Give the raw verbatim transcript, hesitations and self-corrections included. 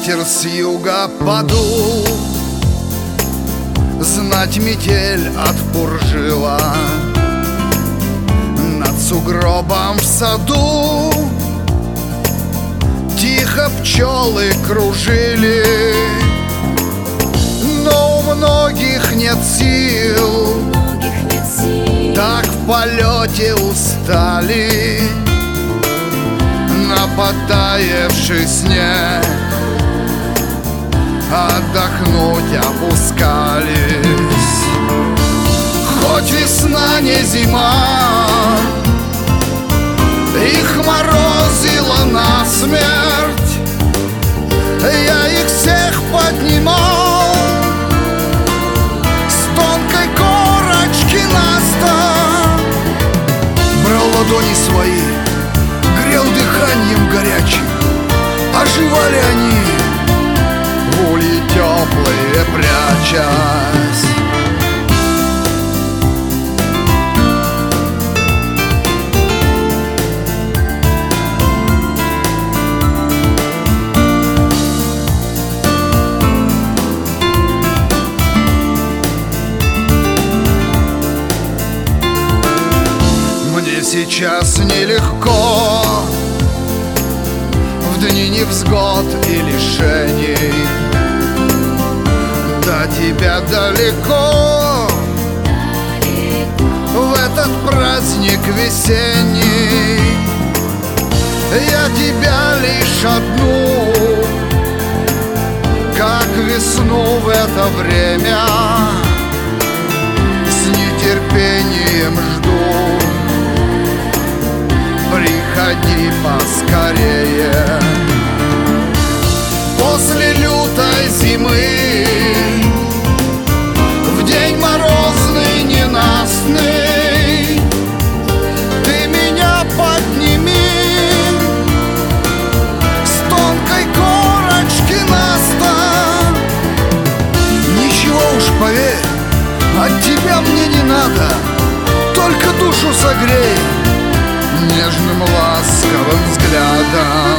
ветер с юга подул, знать метель отпуржила. Над сугробом в саду тихо пчелы кружили, но у многих нет сил, так в полете устали. На потаявший снег отдохнуть опускались. Хоть весна не зима, их морозило насмерть, я их всех поднимал с тонкой корочки наста, брал ладони свои, грел дыханием горячим, оживали они в улье теплые прячась. Мне сейчас нелегко в дни невзгод и лишений, до тебя далеко в этот праздник весенний. Я тебя лишь одну, как весну в это время, с нетерпением жду. Приходи поскорее. После лютой зимы, в день морозный ненастный, ты меня подними с тонкой корочки наста. Ничего уж, поверь, от тебя мне не надо, только душу согрей нежным ласковым взглядом.